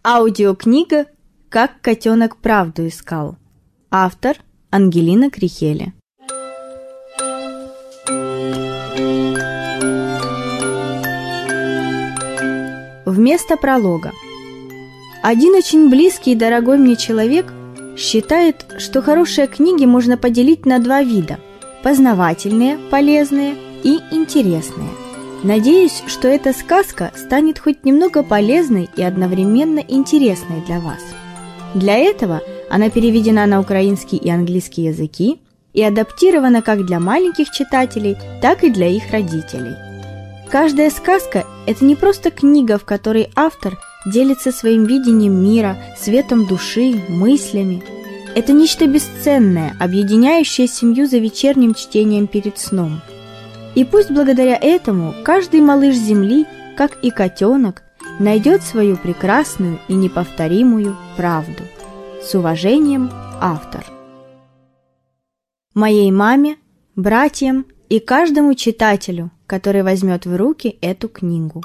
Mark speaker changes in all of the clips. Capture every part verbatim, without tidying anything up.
Speaker 1: Аудиокнига «Как котенок правду искал». Автор Ангелина Крихели. Вместо пролога. Один очень близкий и дорогой мне человек считает, что хорошие книги можно поделить на два вида – познавательные, полезные и интересные. Надеюсь, что эта сказка станет хоть немного полезной и одновременно интересной для вас. Для этого она переведена на украинский и английский языки и адаптирована как для маленьких читателей, так и для их родителей. Каждая сказка – это не просто книга, в которой автор делится своим видением мира, светом души, мыслями. Это нечто бесценное, объединяющее семью за вечерним чтением перед сном. И пусть благодаря этому каждый малыш Земли, как и котенок, найдет свою прекрасную и неповторимую правду. С уважением, автор. Моей маме, братьям и каждому читателю, который возьмет в руки эту книгу.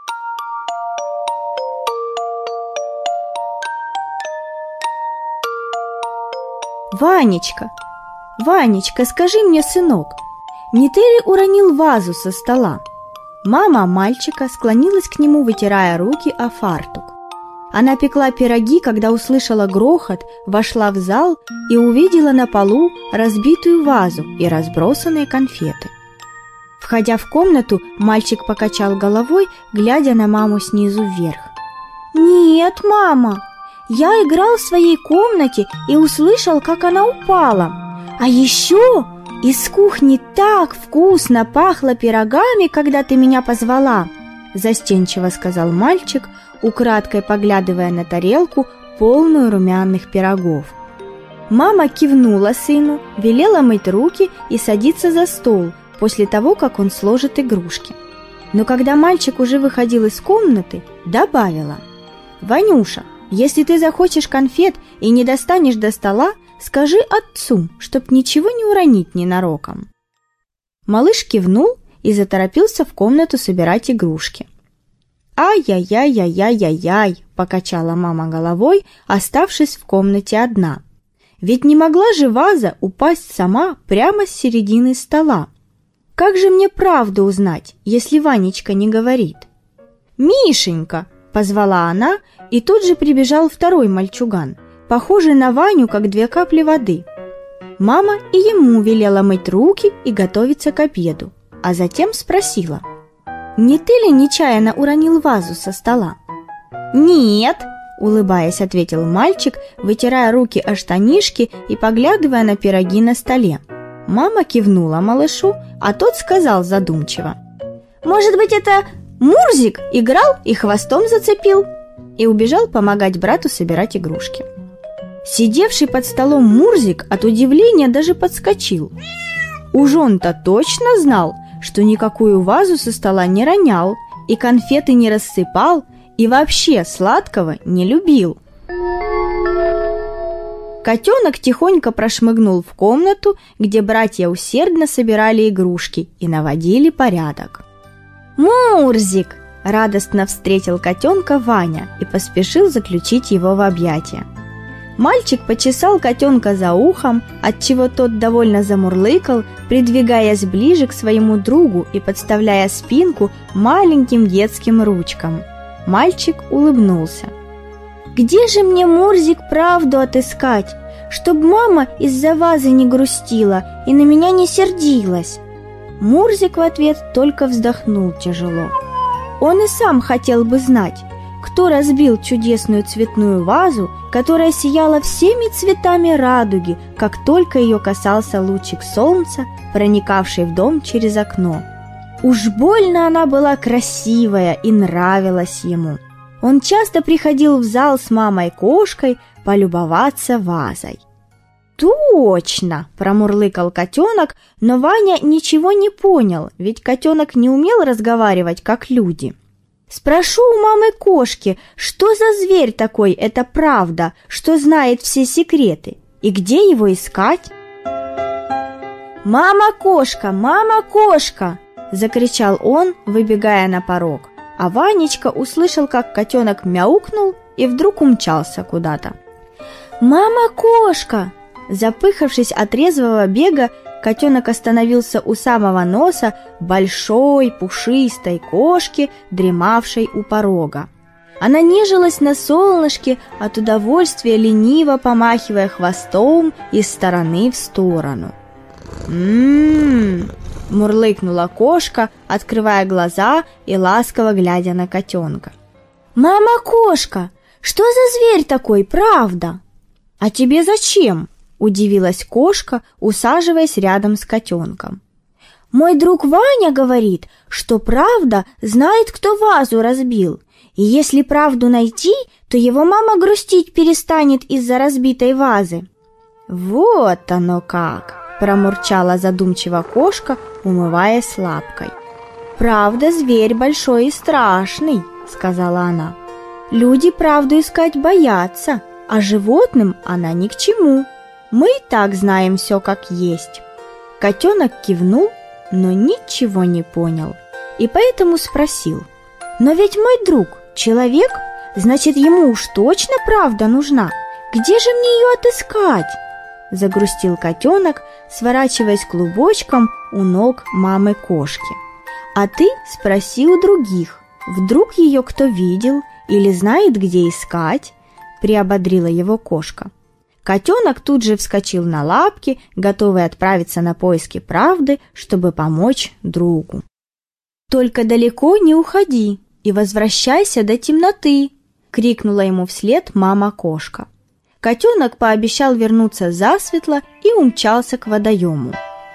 Speaker 1: Ванечка, Ванечка, скажи мне, сынок, не ты ли уронил вазу со стола? Мама мальчика склонилась к нему, вытирая руки о фартук. Она пекла пироги, когда услышала грохот, вошла в зал и увидела на полу разбитую вазу и разбросанные конфеты. Входя в комнату, мальчик покачал головой, глядя на маму снизу вверх. «Нет, мама, я играл в своей комнате и услышал, как она упала. А еще из кухни так вкусно пахло пирогами, когда ты меня позвала», застенчиво сказал мальчик, украдкой поглядывая на тарелку, полную румяных пирогов. Мама кивнула сыну, велела мыть руки и садиться за стол после того, как он сложит игрушки. Но когда мальчик уже выходил из комнаты, добавила: «Ванюша, если ты захочешь конфет и не достанешь до стола, скажи отцу, чтоб ничего не уронить ненароком». Малыш кивнул и заторопился в комнату собирать игрушки. «Ай-яй-яй-яй-яй-яй-яй», — покачала мама головой, оставшись в комнате одна. «Ведь не могла же ваза упасть сама прямо с середины стола. Как же мне правду узнать, если Ванечка не говорит?» «Мишенька!» — позвала она, и тут же прибежал второй мальчуган, похожий на Ваню, как две капли воды. Мама и ему велела мыть руки и готовиться к обеду, а затем спросила: «Не ты ли нечаянно уронил вазу со стола?» «Нет», — улыбаясь, ответил мальчик, вытирая руки о штанишки и поглядывая на пироги на столе. Мама кивнула малышу, а тот сказал задумчиво: «Может быть, это Мурзик играл и хвостом зацепил?» и убежал помогать брату собирать игрушки. Сидевший под столом Мурзик от удивления даже подскочил. Уж он-то точно знал, что никакую вазу со стола не ронял, и конфеты не рассыпал, и вообще сладкого не любил. Котенок тихонько прошмыгнул в комнату, где братья усердно собирали игрушки и наводили порядок. «Мурзик!» – радостно встретил котенка Ваня и поспешил заключить его в объятия. Мальчик почесал котенка за ухом, отчего тот довольно замурлыкал, придвигаясь ближе к своему другу и подставляя спинку маленьким детским ручкам. Мальчик улыбнулся. «Где же мне, Мурзик, правду отыскать, чтоб мама из-за вазы не грустила и на меня не сердилась?» Мурзик в ответ только вздохнул тяжело. Он и сам хотел бы знать, кто разбил чудесную цветную вазу, которая сияла всеми цветами радуги, как только ее касался лучик солнца, проникавший в дом через окно. Уж больно она была красивая и нравилась ему. Он часто приходил в зал с мамой-кошкой полюбоваться вазой. «Точно!» – промурлыкал котенок, но Ваня ничего не понял, ведь котенок не умел разговаривать, как люди. «Спрошу у мамы-кошки, что за зверь такой, это правда, что знает все секреты, и где его искать?» «Мама-кошка! Мама-кошка!» – закричал он, выбегая на порог. А Ванечка услышал, как котенок мяукнул и и вдруг умчался куда-то. «Мама-кошка!» Запыхавшись от резвого бега, котенок остановился у самого носа большой пушистой кошки, дремавшей у порога. Она нежилась на солнышке, от удовольствия лениво помахивая хвостом из стороны в сторону. «М-м-м!» – мурлыкнула кошка, открывая глаза и ласково глядя на котенка. «Мама-кошка, что за зверь такой, правда?» «А тебе зачем?» – удивилась кошка, усаживаясь рядом с котенком. «Мой друг Ваня говорит, что правда знает, кто вазу разбил, и если правду найти, то его мама грустить перестанет из-за разбитой вазы». «Вот оно как!» – промурчала задумчиво кошка, умываясь лапкой. «Правда, зверь большой и страшный», – сказала она. «Люди правду искать боятся, а животным она ни к чему. Мы и так знаем все как есть». Котенок кивнул, но ничего не понял, и поэтому спросил: «Но ведь мой друг человек, значит, ему уж точно правда нужна. Где же мне ее отыскать?» Загрустил котенок, сворачиваясь клубочком у ног мамы-кошки. «А ты спроси у других, вдруг ее кто видел или знает, где искать?» приободрила его кошка. Котенок тут же вскочил на лапки, готовый отправиться на поиски правды, чтобы помочь другу. «Только далеко не уходи и возвращайся до темноты!» — крикнула ему вслед мама-кошка. Котенок пообещал вернуться засветло и умчался к водоему.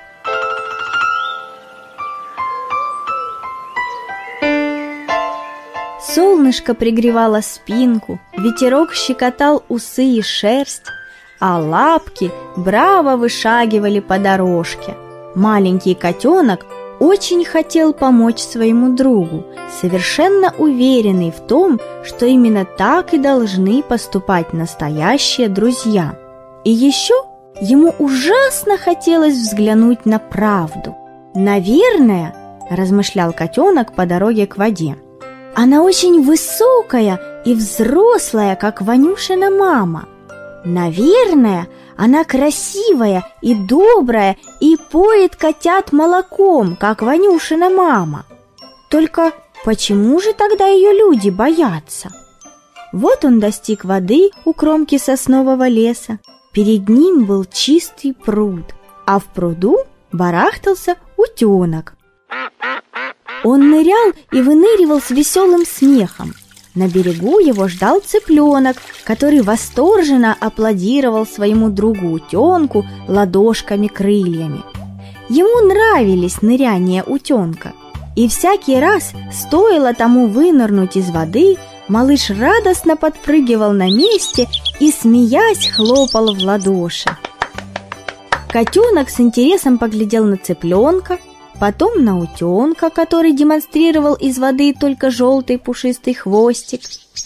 Speaker 1: Солнышко пригревало спинку, ветерок щекотал усы и шерсть, а лапки браво вышагивали по дорожке. Маленький котенок очень хотел помочь своему другу, совершенно уверенный в том, что именно так и должны поступать настоящие друзья. И еще ему ужасно хотелось взглянуть на правду. «Наверное, — размышлял котенок по дороге к воде, — она очень высокая и взрослая, как Ванюшина мама. Наверное, она красивая и добрая и поет котят молоком, как Ванюшина мама. Только почему же тогда ее люди боятся?» Вот он достиг воды у кромки соснового леса. Перед ним был чистый пруд, а в пруду барахтался утенок. Он нырял и выныривал с веселым смехом. На берегу его ждал цыпленок, который восторженно аплодировал своему другу-утенку ладошками-крыльями. Ему нравились ныряния утенка, и всякий раз, стоило тому вынырнуть из воды, малыш радостно подпрыгивал на месте и, смеясь, хлопал в ладоши. Котенок с интересом поглядел на цыпленка, потом на утенка, который демонстрировал из воды только желтый пушистый хвостик.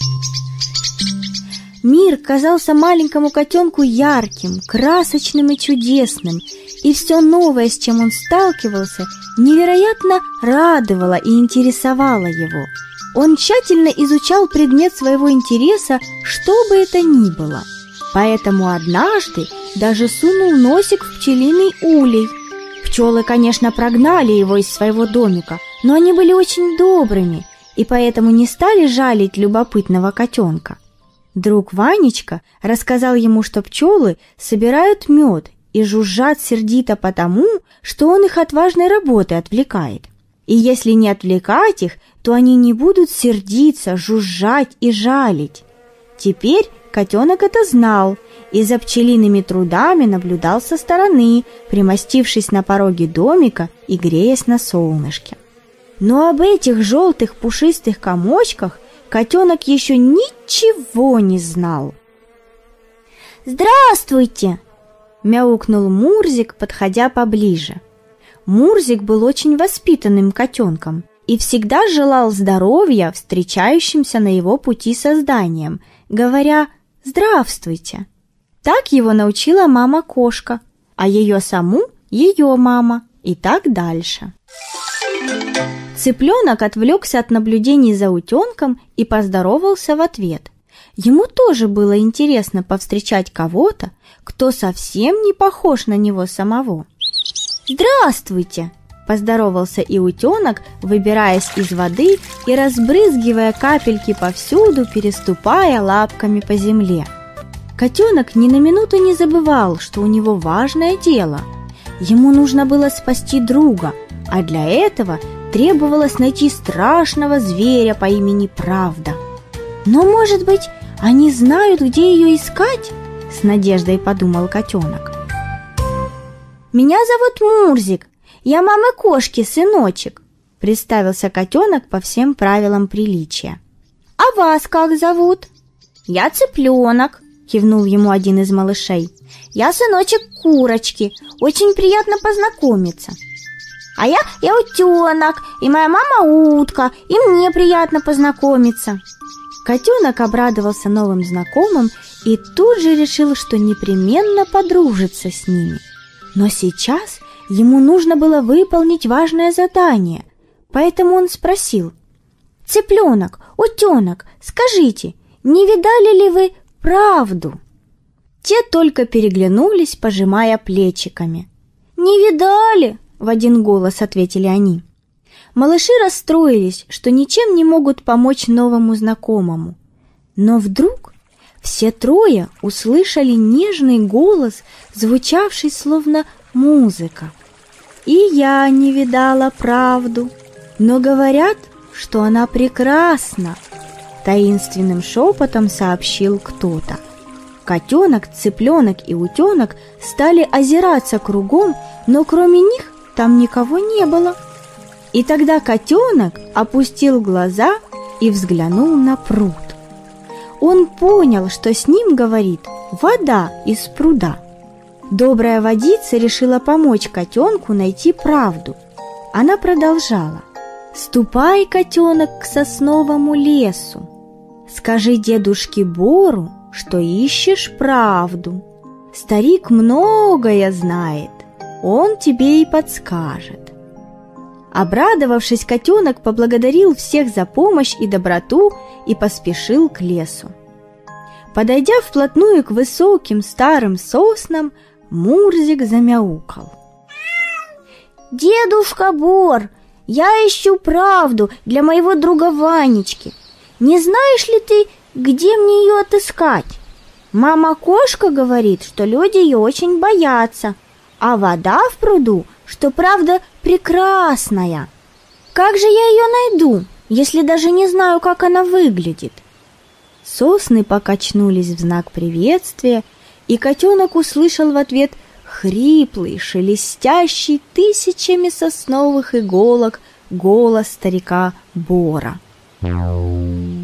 Speaker 1: Мир казался маленькому котенку ярким, красочным и чудесным, и все новое, с чем он сталкивался, невероятно радовало и интересовало его. Он тщательно изучал предмет своего интереса, что бы это ни было. Поэтому однажды даже сунул носик в пчелиный улей. Пчелы, конечно, прогнали его из своего домика, но они были очень добрыми и поэтому не стали жалить любопытного котенка. Друг Ванечка рассказал ему, что пчелы собирают мед и жужжат сердито потому, что он их от важной работы отвлекает. И если не отвлекать их, то они не будут сердиться, жужжать и жалить. Теперь котенок это знал и за пчелиными трудами наблюдал со стороны, примостившись на пороге домика и греясь на солнышке. Но об этих желтых пушистых комочках котенок еще ничего не знал. «Здравствуйте!» — мяукнул Мурзик, подходя поближе. Мурзик был очень воспитанным котенком и всегда желал здоровья встречающимся на его пути созданиям, говоря «здравствуйте». Так его научила мама-кошка, а ее саму ее мама, и так дальше. Цыпленок отвлекся от наблюдений за утенком и поздоровался в ответ. Ему тоже было интересно повстречать кого-то, кто совсем не похож на него самого. «Здравствуйте!» – поздоровался и утенок, выбираясь из воды и разбрызгивая капельки повсюду, переступая лапками по земле. Котенок ни на минуту не забывал, что у него важное дело. Ему нужно было спасти друга, а для этого требовалось найти страшного зверя по имени Правда. «Но, может быть, они знают, где ее искать?» – с надеждой подумал котенок. «Меня зовут Мурзик, я мамы кошки, сыночек», – представился котенок по всем правилам приличия. «А вас как зовут?» «Я Цыпленок», – кивнул ему один из малышей. «Я сыночек Курочки, очень приятно познакомиться». «А я, я утенок, и моя мама утка, и мне приятно познакомиться». Котенок обрадовался новым знакомым и тут же решил, что непременно подружится с ними. Но сейчас ему нужно было выполнить важное задание, поэтому он спросил: «Цыпленок, утенок, скажите, не видали ли вы Правду?» Те только переглянулись, пожимая плечиками. «Не видали!» – в один голос ответили они. Малыши расстроились, что ничем не могут помочь новому знакомому. Но вдруг все трое услышали нежный голос, звучавший словно музыка. «И я не видала Правду, но говорят, что она прекрасна», – таинственным шепотом сообщил кто-то. Котенок, цыпленок и утенок стали озираться кругом, но кроме них там никого не было. И тогда котенок опустил глаза и взглянул на пруд. Он понял, что с ним говорит вода из пруда. Добрая водица решила помочь котенку найти правду. Она продолжала: «Ступай, котенок, к сосновому лесу. Скажи дедушке Бору, что ищешь правду. Старик многое знает, он тебе и подскажет». Обрадовавшись, котенок поблагодарил всех за помощь и доброту и поспешил к лесу. Подойдя вплотную к высоким старым соснам, Мурзик замяукал. «Дедушка Бор, я ищу правду для моего друга Ванечки. Не знаешь ли ты, где мне ее отыскать? Мама-кошка говорит, что люди ее очень боятся, а вода в пруду, что правда прекрасная. Как же я ее найду, если даже не знаю, как она выглядит?» Сосны покачнулись в знак приветствия, и котенок услышал в ответ хриплый, шелестящий тысячами сосновых иголок голос старика Бора. «Не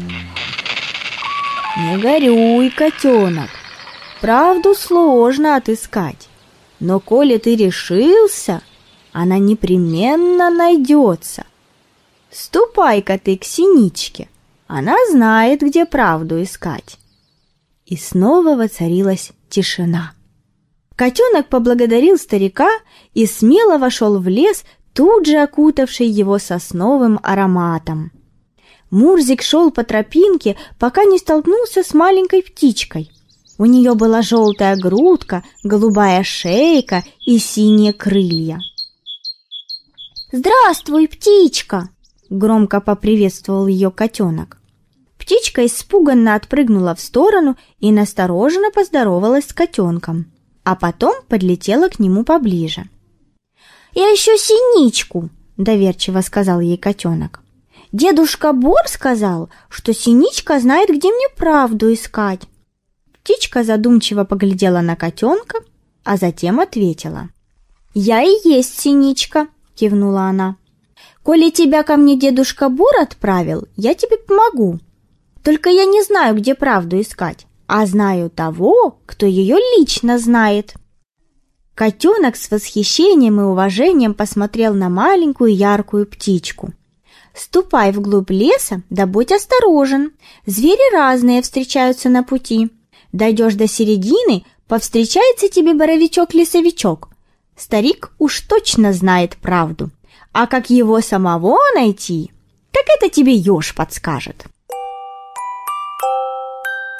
Speaker 1: горюй, котенок, правду сложно отыскать, но коли ты решился, она непременно найдется. Ступай-ка ты к Синичке, она знает, где правду искать». И снова воцарилась тишина. Котенок поблагодарил старика и смело вошел в лес, тут же окутавший его сосновым ароматом. Мурзик шел по тропинке, пока не столкнулся с маленькой птичкой. У нее была желтая грудка, голубая шейка и синие крылья. «Здравствуй, птичка!» — громко поприветствовал ее котенок. Птичка испуганно отпрыгнула в сторону и настороженно поздоровалась с котенком, а потом подлетела к нему поближе. «Я ищу Синичку», — доверчиво сказал ей котенок. «Дедушка Бор сказал, что Синичка знает, где мне правду искать». Птичка задумчиво поглядела на котенка, а затем ответила: «Я и есть Синичка», — кивнула она. «Коли тебя ко мне дедушка Бор отправил, я тебе помогу. Только я не знаю, где правду искать, а знаю того, кто ее лично знает». Котенок с восхищением и уважением посмотрел на маленькую яркую птичку. «Ступай вглубь леса, да будь осторожен. Звери разные встречаются на пути. Дойдешь до середины, повстречается тебе боровичок-лесовичок. Старик уж точно знает правду, а как его самого найти, так это тебе еж подскажет».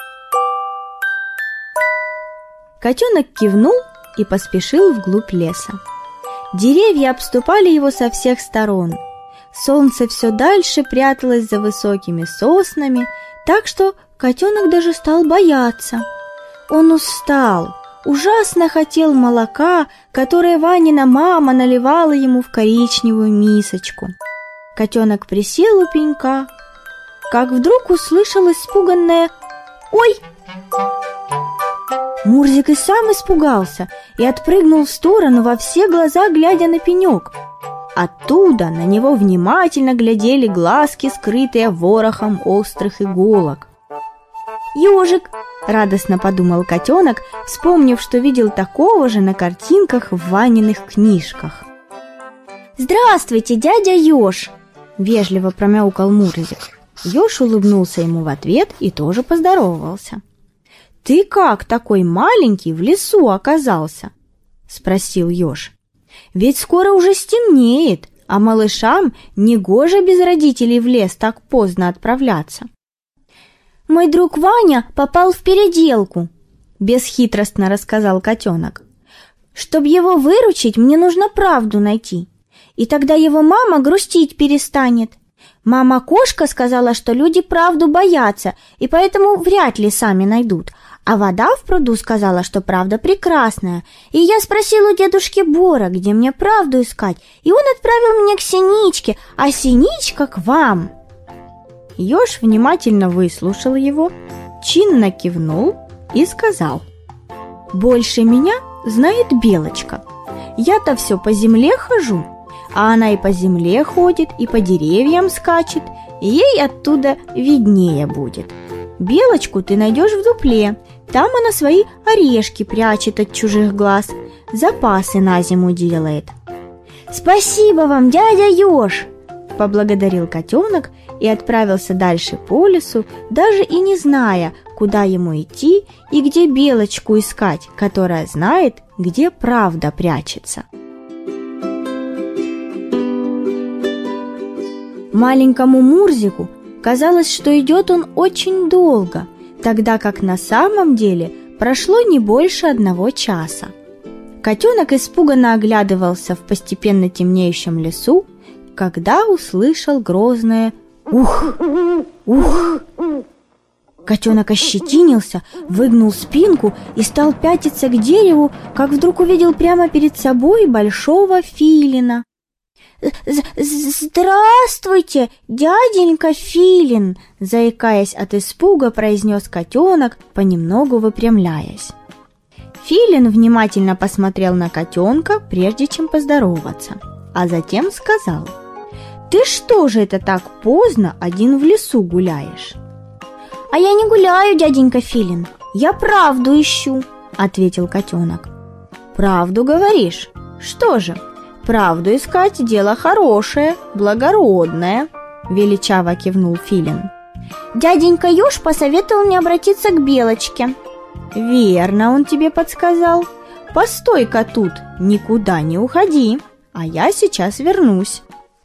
Speaker 1: Котенок кивнул и поспешил вглубь леса. Деревья обступали его со всех сторон. Солнце все дальше пряталось за высокими соснами, так что котенок даже стал бояться. Он устал, ужасно хотел молока, которое Ванина мама наливала ему в коричневую мисочку. Котенок присел у пенька, как вдруг услышал испуганное «Ой!». Мурзик и сам испугался и отпрыгнул в сторону, во все глаза глядя на пенек. Оттуда на него внимательно глядели глазки, скрытые ворохом острых иголок. «Ежик!» – радостно подумал котенок, вспомнив, что видел такого же на картинках в Ваниных книжках. «Здравствуйте, дядя Еж!» – вежливо промяукал Мурзик. Еж улыбнулся ему в ответ и тоже поздоровался. «Ты как такой маленький в лесу оказался?» – спросил еж. «Ведь скоро уже стемнеет, а малышам негоже без родителей в лес так поздно отправляться». «Мой друг Ваня попал в переделку», – бесхитростно рассказал котенок. «Чтоб его выручить, мне нужно правду найти, и тогда его мама грустить перестанет. Мама-кошка сказала, что люди правду боятся, и поэтому вряд ли сами найдут. А вода в пруду сказала, что правда прекрасная. И я спросил у дедушки Бора, где мне правду искать, и он отправил меня к Синичке, а Синичка к вам». Еж внимательно выслушал его, чинно кивнул и сказал: «Больше меня знает Белочка. Я-то все по земле хожу, а она и по земле ходит, и по деревьям скачет, и ей оттуда виднее будет. Белочку ты найдешь в дупле, там она свои орешки прячет от чужих глаз, запасы на зиму делает». «Спасибо вам, дядя Еж!» – поблагодарил котенок и отправился дальше по лесу, даже и не зная, куда ему идти и где Белочку искать, которая знает, где правда прячется. Маленькому Мурзику казалось, что идет он очень долго, тогда как на самом деле прошло не больше одного часа. Котенок испуганно оглядывался в постепенно темнеющем лесу, когда услышал грозное «Ух! Ух!». Котенок ощетинился, выгнул спинку и стал пятиться к дереву, как вдруг увидел прямо перед собой большого филина. «Здравствуйте, дяденька Филин!» – заикаясь от испуга, произнес котенок, понемногу выпрямляясь. Филин внимательно посмотрел на котенка, прежде чем поздороваться, а затем сказал: «Ты что же это так поздно один в лесу гуляешь?» «А я не гуляю, дяденька Филин, я правду ищу», – ответил котенок. «Правду говоришь? Что же? Правду искать – дело хорошее, благородное», – величаво кивнул Филин. «Дяденька Еж посоветовал мне обратиться к Белочке». «Верно, он тебе подсказал. Постой-ка тут, никуда не уходи, а я сейчас вернусь».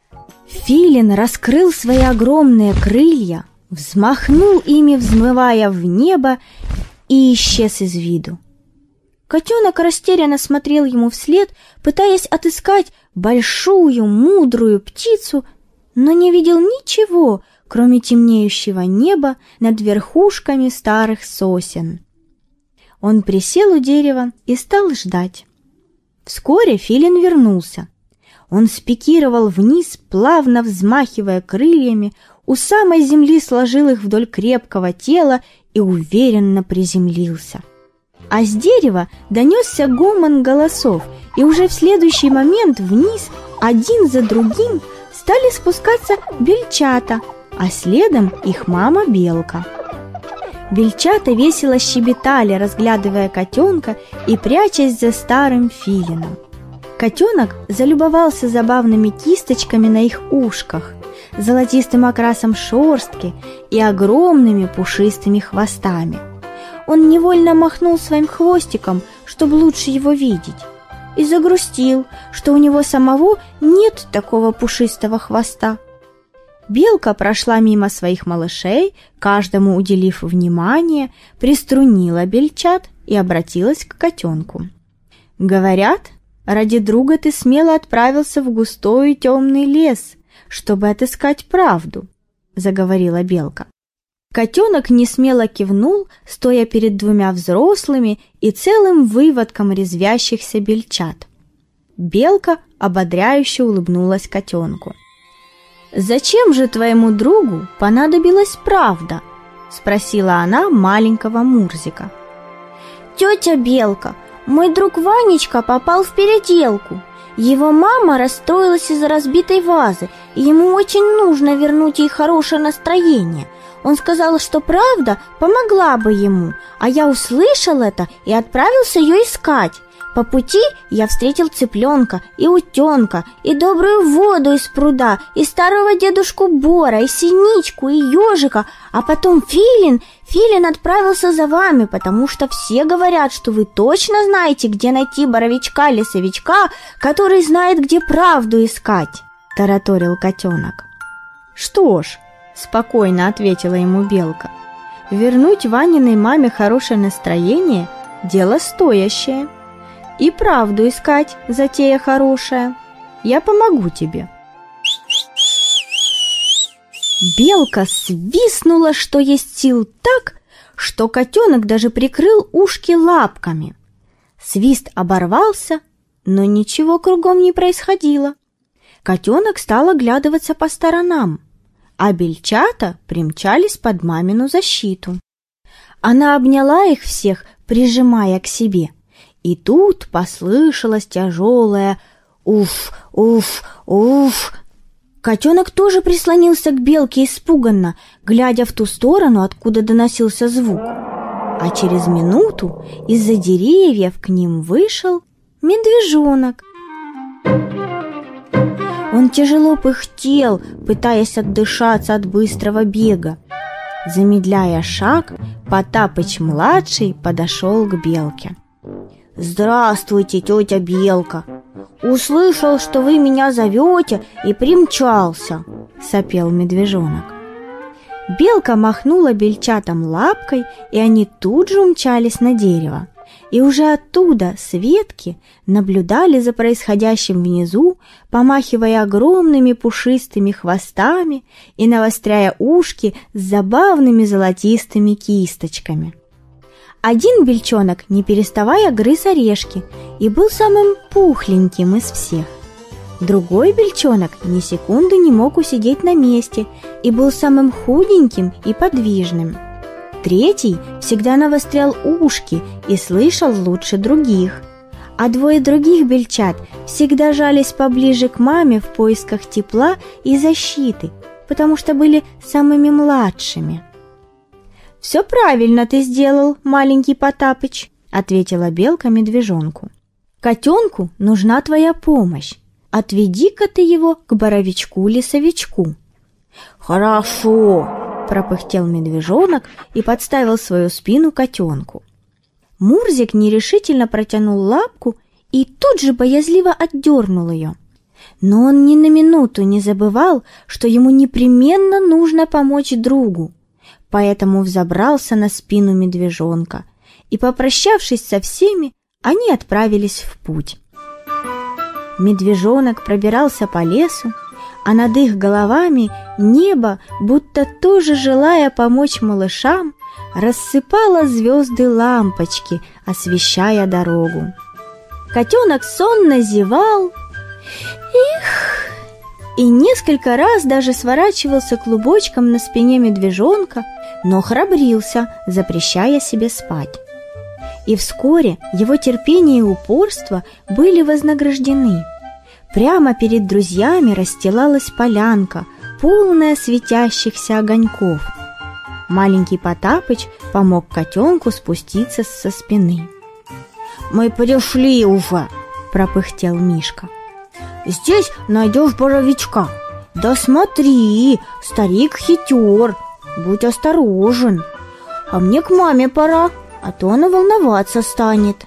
Speaker 1: Филин раскрыл свои огромные крылья, взмахнул ими, взмывая в небо, и исчез из виду. Котенок растерянно смотрел ему вслед, пытаясь отыскать большую, мудрую птицу, но не видел ничего, кроме темнеющего неба над верхушками старых сосен. Он присел у дерева и стал ждать. Вскоре Филин вернулся. Он спикировал вниз, плавно взмахивая крыльями, у самой земли сложил их вдоль крепкого тела и уверенно приземлился. А с дерева донесся гомон голосов, и уже в следующий момент вниз, один за другим, стали спускаться бельчата, а следом их мама-белка. Бельчата весело щебетали, разглядывая котенка и прячась за старым филином. Котенок залюбовался забавными кисточками на их ушках, золотистым окрасом шерстки и огромными пушистыми хвостами. Он невольно махнул своим хвостиком, чтобы лучше его видеть, и загрустил, что у него самого нет такого пушистого хвоста. Белка прошла мимо своих малышей, каждому уделив внимание, приструнила бельчат и обратилась к котенку. «Говорят, ради друга ты смело отправился в густой и темный лес, чтобы отыскать правду», — заговорила белка. Котенок несмело кивнул, стоя перед двумя взрослыми и целым выводком резвящихся бельчат. Белка ободряюще улыбнулась котенку. «Зачем же твоему другу понадобилась правда?» — спросила она маленького Мурзика.
Speaker 2: «Тетя Белка, мой друг Ванечка попал в переделку. Его мама расстроилась из-за разбитой вазы, и ему очень нужно вернуть ей хорошее настроение. Он сказал, что правда помогла бы ему, а я услышал это и отправился ее искать. По пути я встретил цыпленка и утенка, и добрую воду из пруда, и старого дедушку Бора, и синичку, и ежика, а потом Филин. Филин отправился за вами, потому что все говорят, что вы точно знаете, где найти боровичка-лесовичка, который знает, где правду искать», — тараторил котенок.
Speaker 1: «Что ж», — спокойно ответила ему белка, — «вернуть Ваниной маме хорошее настроение — дело стоящее. И правду искать — затея хорошая. Я помогу тебе». Белка свистнула, что есть сил, так, что котенок даже прикрыл ушки лапками. Свист оборвался, но ничего кругом не происходило. Котенок стал оглядываться по сторонам, а бельчата примчались под мамину защиту. Она обняла их всех, прижимая к себе. И тут послышалось тяжелое «Уф, уф, уф». Котенок тоже прислонился к белке испуганно, глядя в ту сторону, откуда доносился звук. А через минуту из-за деревьев к ним вышел медвежонок. Он тяжело пыхтел, пытаясь отдышаться от быстрого бега. Замедляя шаг, Потапыч-младший подошел к белке. «Здравствуйте, тетя Белка! Услышал, что вы меня зовете, и примчался!» — сопел медвежонок. Белка махнула бельчатам лапкой, и они тут же умчались на дерево. И уже оттуда, с ветки, наблюдали за происходящим внизу, помахивая огромными пушистыми хвостами и навостряя ушки с забавными золотистыми кисточками. Один бельчонок, не переставая, грыз орешки и был самым пухленьким из всех. Другой бельчонок ни секунды не мог усидеть на месте и был самым худеньким и подвижным. Третий всегда навострял ушки и слышал лучше других. А двое других бельчат всегда жались поближе к маме в поисках тепла и защиты, потому что были самыми младшими. «Все правильно ты сделал, маленький Потапыч», — ответила белка медвежонку. «Котенку нужна твоя помощь. Отведи-ка ты его к боровичку-лесовичку». «Хорошо», — пропыхтел медвежонок и подставил свою спину котенку. Мурзик нерешительно протянул лапку и тут же боязливо отдернул ее. Но он ни на минуту не забывал, что ему непременно нужно помочь другу, поэтому взобрался на спину медвежонка, и, попрощавшись со всеми, они отправились в путь. Медвежонок пробирался по лесу, а над их головами небо, будто тоже желая помочь малышам, рассыпало звезды лампочки, освещая дорогу. Котенок сонно зевал, их, и несколько раз даже сворачивался клубочком на спине медвежонка, но храбрился, запрещая себе спать. И вскоре его терпение и упорство были вознаграждены. Прямо перед друзьями расстилалась полянка, полная светящихся огоньков. Маленький Потапыч помог котенку спуститься со спины. «Мы пришли уже!» – пропыхтел Мишка. «Здесь найдешь боровичка. Да смотри, старик хитер, будь осторожен. А мне к маме пора, а то она волноваться станет».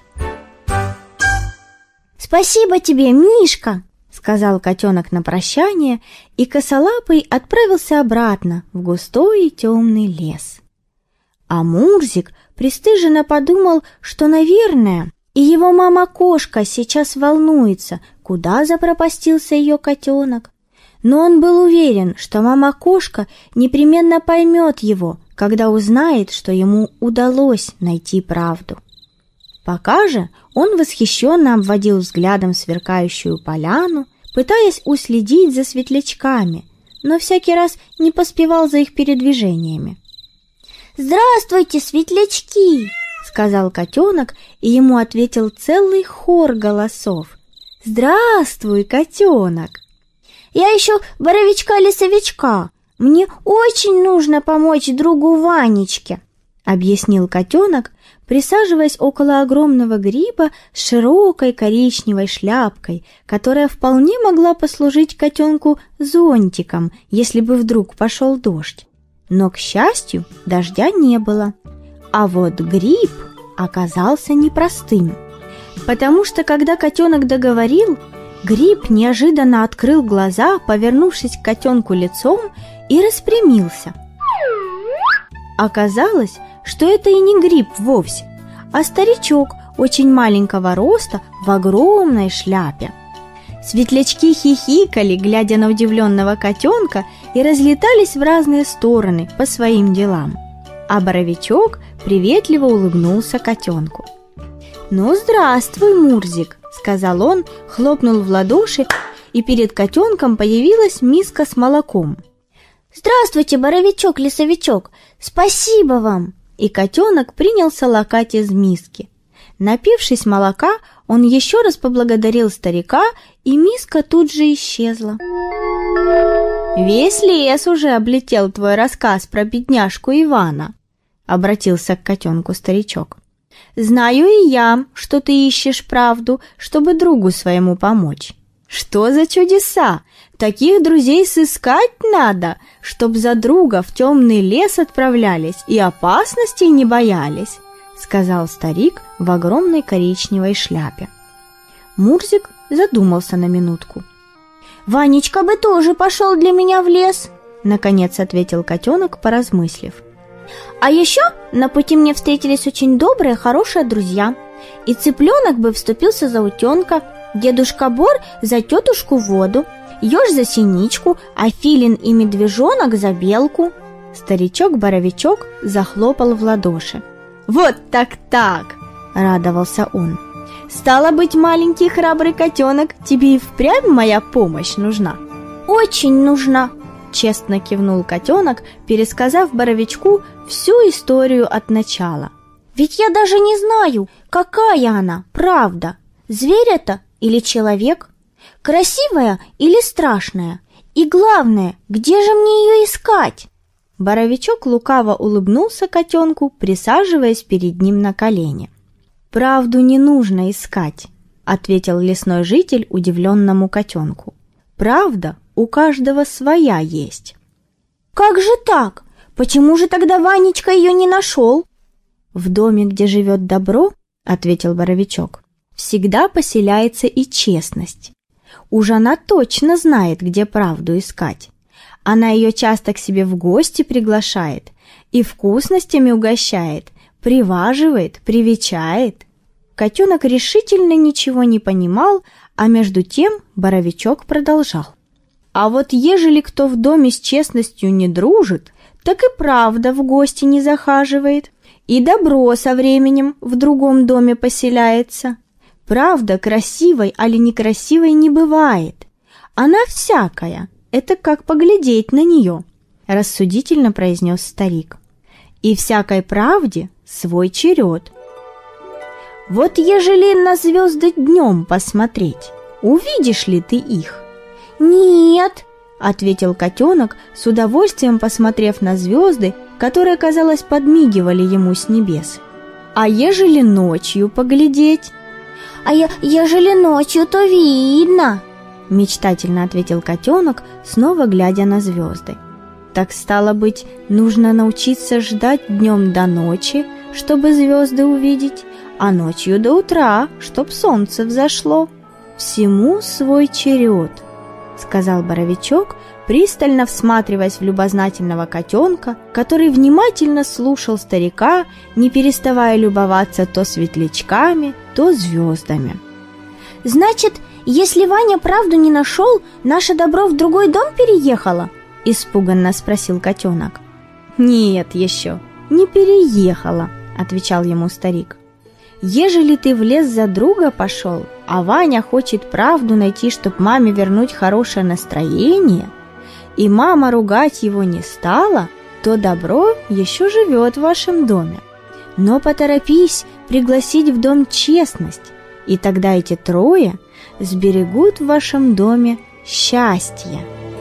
Speaker 2: «Спасибо тебе, Мишка!» — сказал котенок на прощание, и косолапый отправился обратно в густой и темный лес. А Мурзик пристыженно подумал, что, наверное, и его мама-кошка сейчас волнуется, куда запропастился ее котенок. Но он был уверен, что мама-кошка непременно поймет его, когда узнает, что ему удалось найти правду. Пока же он восхищенно обводил взглядом сверкающую поляну, пытаясь уследить за светлячками, но всякий раз не поспевал за их передвижениями. «Здравствуйте, светлячки!» — сказал котенок, и ему ответил целый хор голосов. «Здравствуй, котенок!» «Я ищу боровичка-лесовичка. Мне очень нужно помочь другу Ванечке», — объяснил котенок, присаживаясь около огромного гриба с широкой коричневой шляпкой, которая вполне могла послужить котенку зонтиком, если бы вдруг пошел дождь. Но, к счастью, дождя не было. А вот гриб оказался непростым, потому что, когда котенок договорил, гриб неожиданно открыл глаза, повернувшись к котенку лицом, и распрямился. Оказалось, что это и не гриб вовсе, а старичок очень маленького роста в огромной шляпе. Светлячки хихикали, глядя на удивленного котенка, и разлетались в разные стороны по своим делам. А Боровичок приветливо улыбнулся котенку. «Ну, здравствуй, Мурзик», — сказал он, хлопнул в ладоши, и перед котенком появилась миска с молоком. «Здравствуйте, Боровичок-лесовичок, спасибо вам!» И котенок принялся лакать из миски. Напившись молока, он еще раз поблагодарил старика, и миска тут же исчезла. «Весь лес уже облетел твой рассказ про бедняжку Ивана», — обратился к котенку старичок. «Знаю и я, что ты ищешь правду, чтобы другу своему помочь. Что за чудеса! Таких друзей сыскать надо, чтоб за друга в темный лес отправлялись и опасностей не боялись», — сказал старик в огромной коричневой шляпе. Мурзик задумался на минутку. «Ванечка бы тоже пошел для меня в лес», — наконец ответил котенок, поразмыслив. «А еще на пути мне встретились очень добрые, хорошие друзья. И цыпленок бы вступился за утенка, дедушка Бор за тетушку Воду, еж за синичку, а филин и медвежонок за белку». Старичок-боровичок захлопал в ладоши. «Вот так-так!» — радовался он. «Стало быть, маленький храбрый котенок, тебе и впрямь моя помощь нужна?» «Очень нужна!» — честно кивнул котенок, пересказав Боровичку всю историю от начала. «Ведь я даже не знаю, какая она, правда. Зверь это или человек? Красивая или страшная? И главное, где же мне ее искать?» Боровичок лукаво улыбнулся котенку, присаживаясь перед ним на колени. «Правду не нужно искать», — ответил лесной житель удивленному котенку. «Правда у каждого своя есть». «Как же так? Почему же тогда Ванечка ее не нашел?» «В доме, где живет добро, — ответил Боровичок, — всегда поселяется и честность. Уж она точно знает, где правду искать. Она ее часто к себе в гости приглашает и вкусностями угощает, приваживает, привечает». Котенок решительно ничего не понимал, а между тем Боровичок продолжал. «А вот ежели кто в доме с честностью не дружит, так и правда в гости не захаживает, и добро со временем в другом доме поселяется. Правда красивой али некрасивой не бывает. Она всякая, это как поглядеть на нее», — рассудительно произнес старик. «И всякой правде свой черед. Вот ежели на звезды днем посмотреть, увидишь ли ты их?» «Нет», — ответил котенок, с удовольствием посмотрев на звезды, которые, казалось, подмигивали ему с небес. «А ежели ночью поглядеть?» «А я, ежели ночью, то видно», — мечтательно ответил котенок, снова глядя на звезды. «Так стало быть, нужно научиться ждать днем до ночи, чтобы звезды увидеть, а ночью до утра, чтоб солнце взошло. Всему свой черед», — сказал Боровичок,
Speaker 1: пристально всматриваясь в любознательного котенка, который внимательно слушал старика, не переставая любоваться то светлячками, то звездами.
Speaker 2: «Значит, если Ваня правду не нашел, наше добро в другой дом переехало?» – испуганно спросил котенок.
Speaker 1: «Нет еще, не переехала», – отвечал ему старик. «Ежели ты в лес за друга пошел, а Ваня хочет правду найти, чтоб маме вернуть хорошее настроение, и мама ругать его не стала, то добро еще живет в вашем доме. Но поторопись пригласить в дом честность, и тогда эти трое сберегут в вашем доме счастье».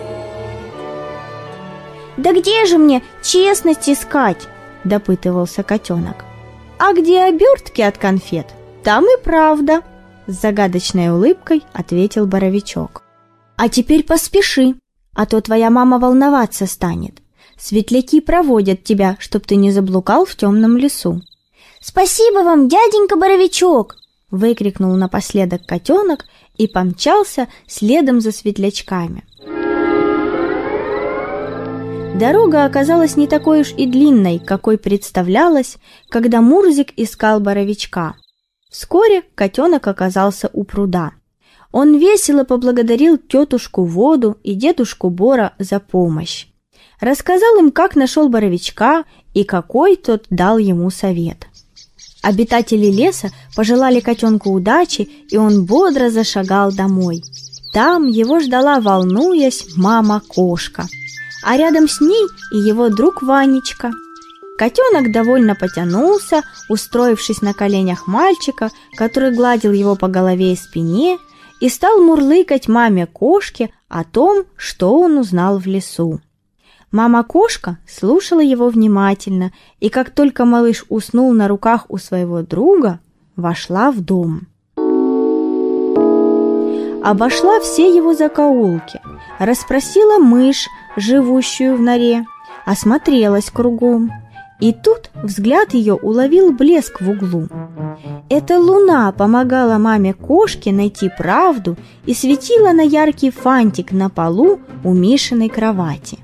Speaker 2: «Да где же мне честность искать?» – допытывался котенок.
Speaker 1: «А где обертки от конфет, там и правда», – с загадочной улыбкой ответил Боровичок. «А теперь поспеши, а то твоя мама волноваться станет. Светляки проводят тебя, чтоб ты не заблукал в темном лесу».
Speaker 2: «Спасибо вам, дяденька Боровичок!» –
Speaker 1: выкрикнул напоследок котенок и помчался следом за светлячками. Дорога оказалась не такой уж и длинной, какой представлялась, когда Мурзик искал Боровичка. Вскоре котенок оказался у пруда. Он весело поблагодарил тетушку Воду и дедушку Бора за помощь. Рассказал им, как нашел Боровичка и какой тот дал ему совет. Обитатели леса пожелали котенку удачи, и он бодро зашагал домой. Там его ждала, волнуясь, мама-кошка, а рядом с ней и его друг Ванечка. Котенок довольно потянулся, устроившись на коленях мальчика, который гладил его по голове и спине, и стал мурлыкать маме-кошке о том, что он узнал в лесу. Мама-кошка слушала его внимательно, и как только малыш уснул на руках у своего друга, вошла в дом. Обошла все его закоулки, расспросила мышь, живущую в норе, осмотрелась кругом. И тут взгляд ее уловил блеск в углу. Эта луна помогала маме-кошке найти правду и светила на яркий фантик на полу у Мишиной кровати.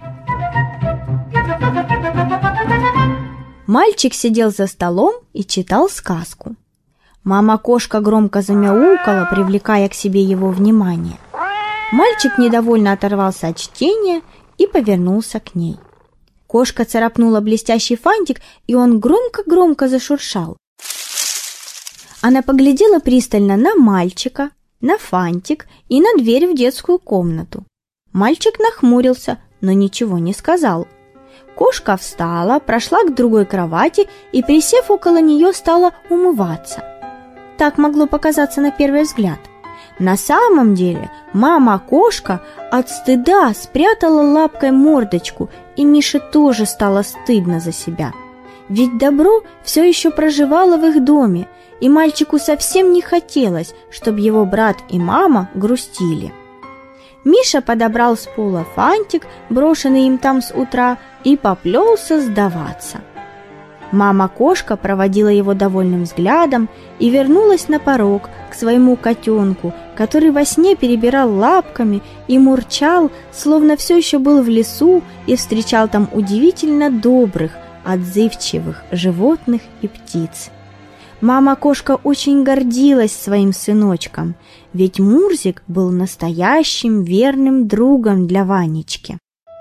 Speaker 1: Мальчик сидел за столом и читал сказку. Мама-кошка громко замяукала, привлекая к себе его внимание. Мальчик недовольно оторвался от чтения и повернулся к ней. Кошка царапнула блестящий фантик, и он громко-громко зашуршал. Она поглядела пристально на мальчика, на фантик и на дверь в детскую комнату. Мальчик нахмурился, но ничего не сказал. Кошка встала, прошла к другой кровати и, присев около нее, стала умываться. Так могло показаться на первый взгляд. На самом деле мама-кошка от стыда спрятала лапкой мордочку, и Мише тоже стало стыдно за себя. Ведь добро все еще проживало в их доме, и мальчику совсем не хотелось, чтобы его брат и мама грустили. Миша подобрал с пола фантик, брошенный им там с утра, и поплелся сдаваться. Мама-кошка проводила его довольным взглядом и вернулась на порог к своему котенку, который во сне перебирал лапками и мурчал, словно все еще был в лесу и встречал там удивительно добрых, отзывчивых животных и птиц. Мама-кошка очень гордилась своим сыночком, ведь Мурзик был настоящим верным другом для Ванечки.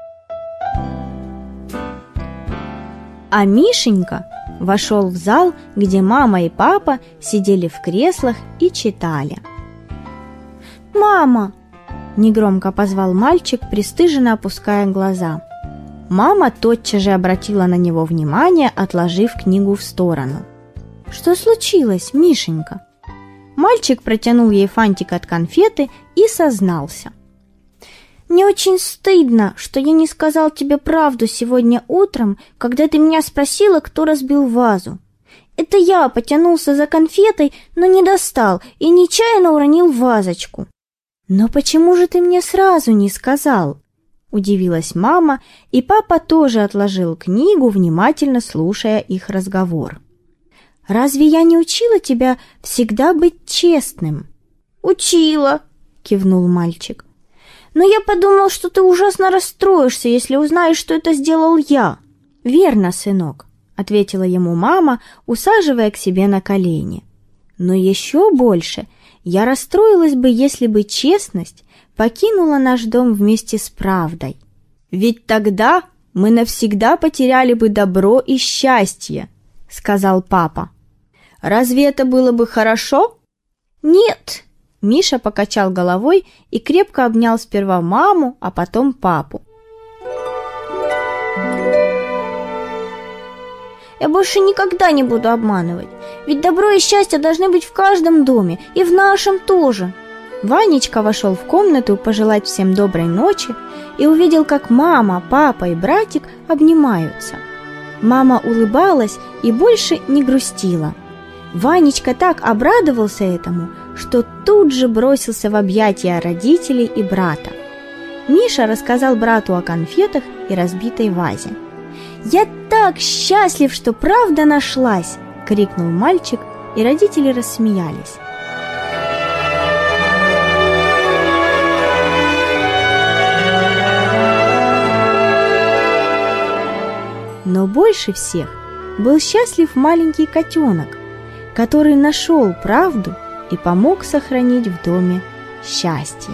Speaker 1: А Мишенька вошел в зал, где мама и папа сидели в креслах и читали.
Speaker 2: «Мама!»
Speaker 1: – негромко позвал мальчик, пристыженно опуская глаза. Мама тотчас же обратила на него внимание, отложив книгу в сторону. «Что случилось, Мишенька?» Мальчик протянул ей фантик от конфеты и сознался.
Speaker 2: «Мне очень стыдно, что я не сказал тебе правду сегодня утром, когда ты меня спросила, кто разбил вазу. Это я потянулся за конфетой, но не достал и нечаянно уронил вазочку».
Speaker 1: «Но почему же ты мне сразу не сказал?» – удивилась мама, и папа тоже отложил книгу, внимательно слушая их разговор. «Разве я не учила тебя всегда быть честным?»
Speaker 2: «Учила», –
Speaker 1: кивнул мальчик.
Speaker 2: Но я подумал, что ты ужасно расстроишься, если узнаешь, что это сделал я».
Speaker 1: «Верно, сынок», — ответила ему мама, усаживая к себе на колени. «Но еще больше я расстроилась бы, если бы честность покинула наш дом вместе с правдой. Ведь тогда мы навсегда потеряли бы добро и счастье», — сказал папа. «Разве это было бы хорошо?»
Speaker 2: «Нет».
Speaker 1: Миша покачал головой и крепко обнял сперва маму, а потом папу.
Speaker 2: «Я больше никогда не буду обманывать, ведь добро и счастье должны быть в каждом доме, и в нашем тоже».
Speaker 1: Ванечка вошел в комнату пожелать всем доброй ночи и увидел, как мама, папа и братик обнимаются. Мама улыбалась и больше не грустила. Ванечка так обрадовался этому, что тут же бросился в объятия родителей и брата. Миша рассказал брату о конфетах и разбитой вазе. «Я так счастлив, что правда нашлась!» — крикнул мальчик, и родители рассмеялись. Но больше всех был счастлив маленький котенок, который нашел правду и помог сохранить в доме счастье.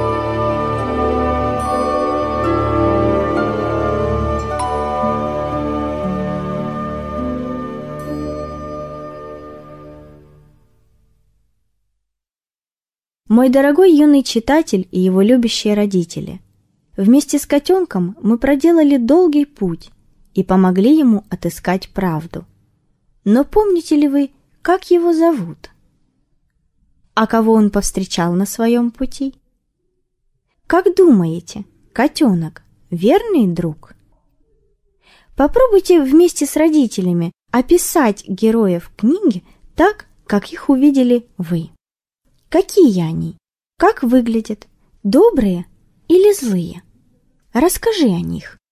Speaker 1: Мой дорогой юный читатель и его любящие родители, вместе с котенком мы проделали долгий путь и помогли ему отыскать правду. Но помните ли вы, как его зовут? А кого он повстречал на своем пути? Как думаете, котенок – верный друг? Попробуйте вместе с родителями описать героев книги так, как их увидели вы. Какие они? Как выглядят? Добрые или злые? Расскажи о них.